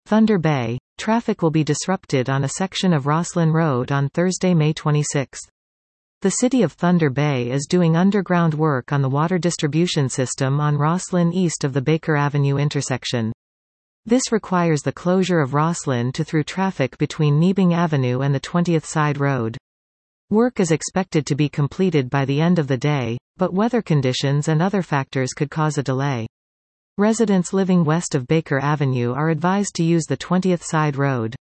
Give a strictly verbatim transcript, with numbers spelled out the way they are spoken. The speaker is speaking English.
Thunder Bay. Traffic will be disrupted on a section of Rosslyn Road on Thursday, May twenty-sixth. The City of Thunder Bay is doing underground work on the water distribution system on Rosslyn east of the Baker Avenue intersection. This requires the closure of Rosslyn to through traffic between Niebing Avenue and the twentieth Side Road. Work is expected to be completed by the end of the day, but weather conditions and other factors could cause a delay. Residents living west of Baker Avenue are advised to use the twentieth Side Road.